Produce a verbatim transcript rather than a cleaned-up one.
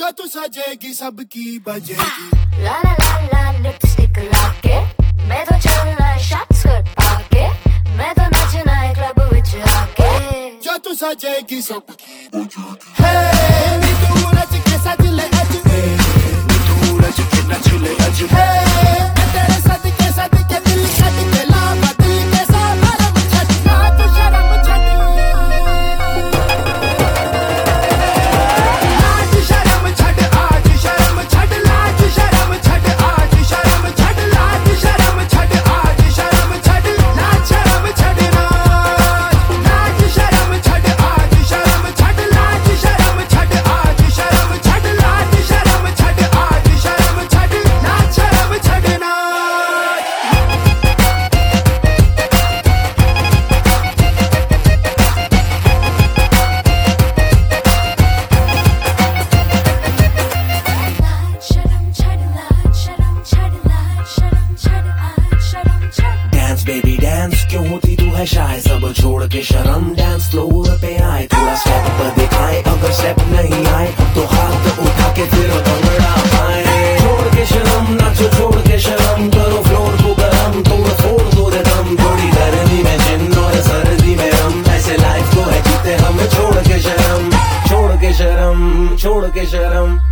जो तू सजेगी सबकी बजेगी। ला ला ला ला लिपस्टिक लाके मैं तो चलना है शॉर्ट स्कर्ट पाके मैं तो नचना है क्लब विच आके जो तू सजेगी सबकी बजेगी। हे नी तू नच के सज ले अज नी तू नच के नच ले अज मैं तेरे साथ के साथ के दिल छट के लावा दिल के साथ भरम छट नाच शर्म छट नाच शर्म छट आज शर्म छट लाज शर्म छट आज शर्म छट लाज शर्म छट आज शर्म छट नाच शर्म छट नाच नाच शर्म छट आज शर्म छट लाज शर्म छट आज शर्म छट लाज शर्म छट आज शर्म छट नाच शर्म छट नाच। शर्म छड़ लाज शर्म छड़ लाज शर्म छड़ आज शर्म छड़ डांस बेबी डांस क्यों होती तू है शाय सब छोड़ के शर्म डांस फ्लोर पे आए थोड़ा स्टेप पर दिखाए अगर स्टेप नहीं आए तो हाथ उठा के फिर भंगड़ा पाए छोड़ के शर्म नाचो छोड़ के शर्म करो फ्लोर को गरम तोड़ फोड़ दो रे दम थोड़ी गर्मी में जिन और सर्दी में हम ऐसे लाइफ को है जीते हम छोड़ के शर्म छोड़ के शर्म छोड़ के शर्म